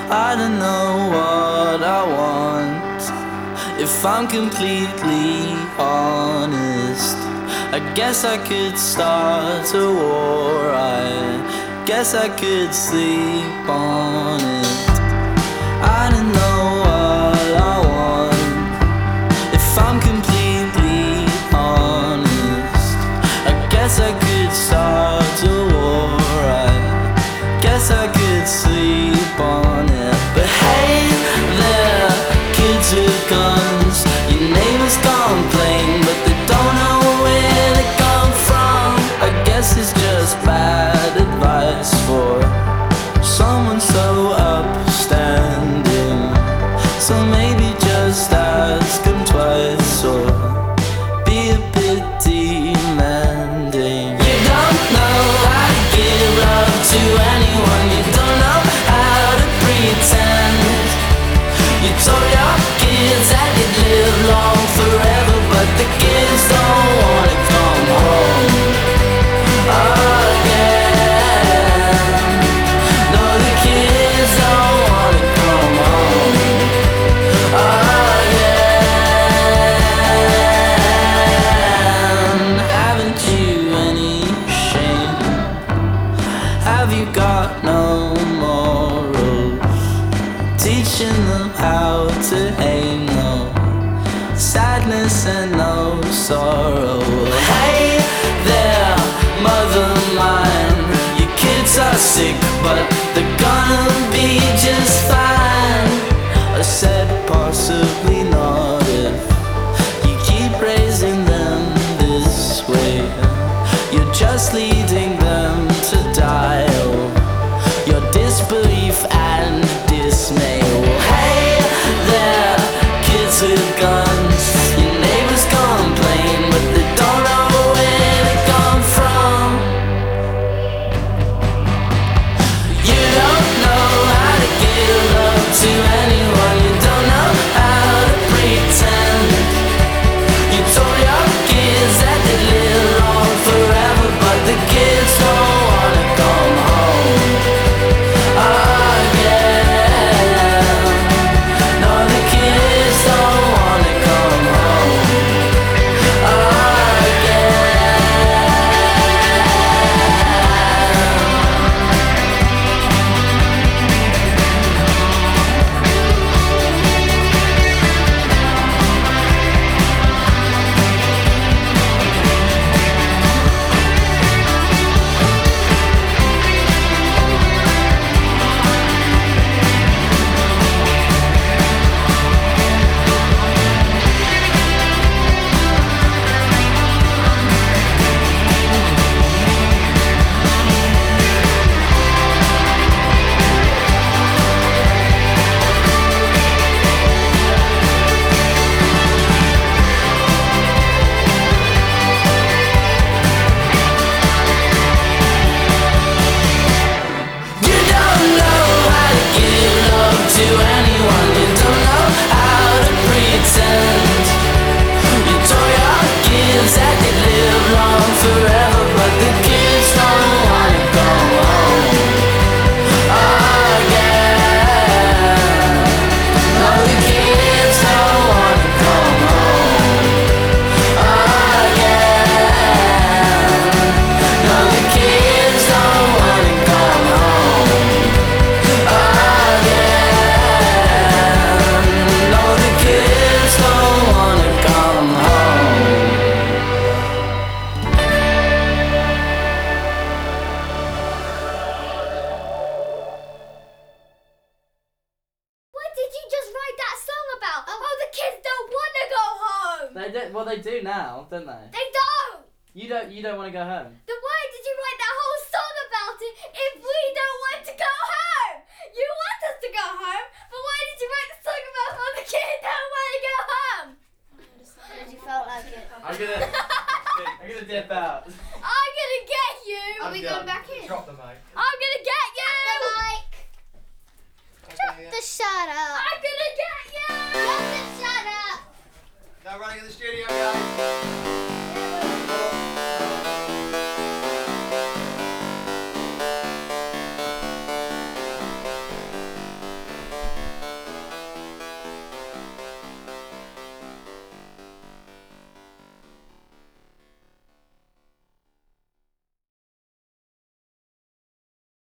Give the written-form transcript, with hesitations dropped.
I don't know what I want. If I'm completely honest, I guess I could start a war. I guess I could sleep on it. I don't know what I want. If I'm completely honest, I guess I could start a war. I guess I could sleep on it. But hey there, kids with guns, your neighbors complain, but they don't know where they come from. I guess it's just bad advice for someone so upstanding. So maybe just ask him twice or be a bit demanding. You don't know how to give love to anyone. You don't know how to pretend. You told your kids that you'd live long forever, but the kids don't wanna come home again. No, the kids don't wanna come home again. Haven't you any shame? Have you got no morals? Teaching them how to hate, no sadness and no sorrow. Hey there, mother mine, your kids are sick, but they're gonna be just fine. I said possibly not if you keep raising them this way. You're just leading them to die. Oh, your disbelief and dismay. Oh, hey there, kids with guns, your neighbors complain, but they don't know where they come from. You don't know how to give love to anyone. You don't know how to pretend. You told your kids that they'd live long forever, but the kids don't wanna come home again. No, the kids don't wanna come home again. You don't know how to give love to anyone. You don't know how to pretend. You told your kids that they'd live long forever, but the kids don't wanna go home again. No, the kids don't wanna come home again. No, the kids don't wanna come home again. No, the kids don't wanna come home. What did you just write that song about? Oh, the kids don't want to go home. They do, well, they do now, don't they? They don't. You don't want to go home. Then why did you write that whole song about it if we don't want to go home? You want us to go home, but why did you write the song about how the kids don't want to go home? Because you felt like it. I'm gonna dip out. I'm gonna get you. Are we going back in? Drop the mic. I'm gonna get you. The mic. Drop the shut up. I'm gonna get you. Drop the shut up. No running in the studio, guys.